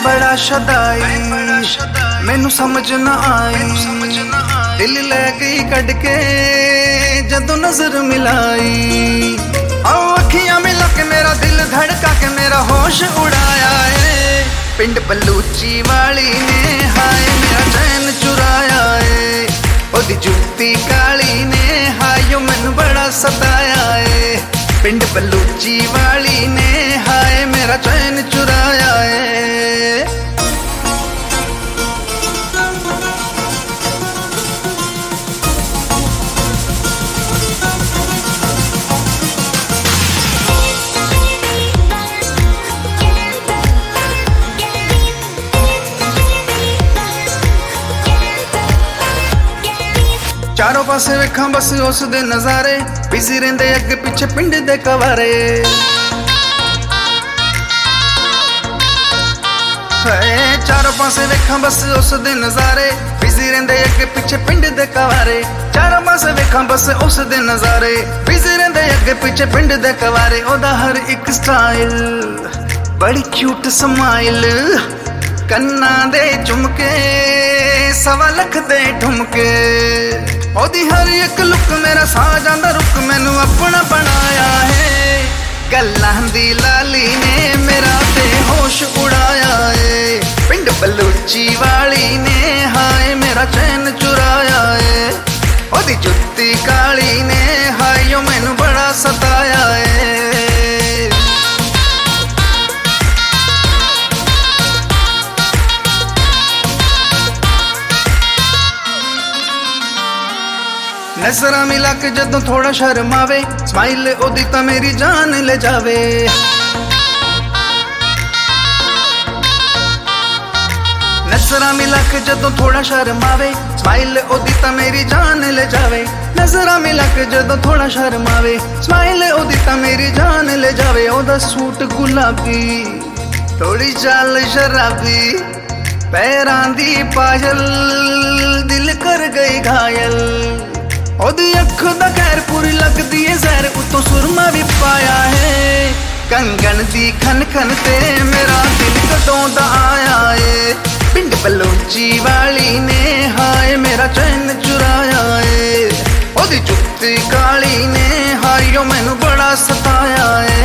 बड़ा शदाई मैनू समझ ना आई, दिल लै गई कड़ के जदों नजर मिलाई। आओ अखियां मिला के मेरा दिल धड़का के मेरा होश उड़ाया है। पिंड बलूची वाली ने हाय मेरा चैन चुराया है। ओदी जुत्ती काली ने हाय मैनू बड़ा सताया है। पिंड बलूची वाली ने हाय मेरा चैन चुराया है। चारों पासे वेखा बस उस दे नजारे, बिजी रहंदे अगे पिछे पिंड दे कवारे। चारों पासे वेखा बस उस दे नजारे, बिजी रहंदे अगे पिछे पिंड दे कवारे। चारों पासे वेखा बस उस दे नजारे, बिजी रहंदे अगे पिछे पिंड दे कवारे। ओदा हर एक स्टाइल बड़ी क्यूट स्माइल, कन्ना दे झुमके 1.25 लाख दे ठुमके। ओदी हर एक लुक मेरा सा जांदा रुक मैनू अपना बनाया है। गल्लां दी लाली ने मेरा ते होश उड़ाया है। पिंड बलूची वाली ने हाय मेरा चैन चुराया है। ओदी जुत्ती काली ने हाय मैनू बड़ा सताया है। नजरा मिला के जदों थोड़ा शर्म आवे, स्माइल ओदी तां मेरी जान ले जावे। नजरा मिला के जदों थोड़ा शर्म आवे, स्माइल ओदी तां मेरी जान ले जावे। नजरा मिला के जदों थोड़ा शर्म आवे, स्माइल ओदी तां मेरी जान ले जावे। ओदा सूट गुलाबी थोड़ी चाल शराबी, पैरां दी पायल दिल कर गई घायल। ओदी अख दा खैर पूरी लगदी है जहर, उतों सुरमा भी पाया है। कंगन दी खन खन ते मेरा दिल कदों दा आया है। पिंड बलूची वाली ने हाय मेरा चैन चुराया है। ओदी जुत्ती काली ने हाय मैनू बड़ा सताया है।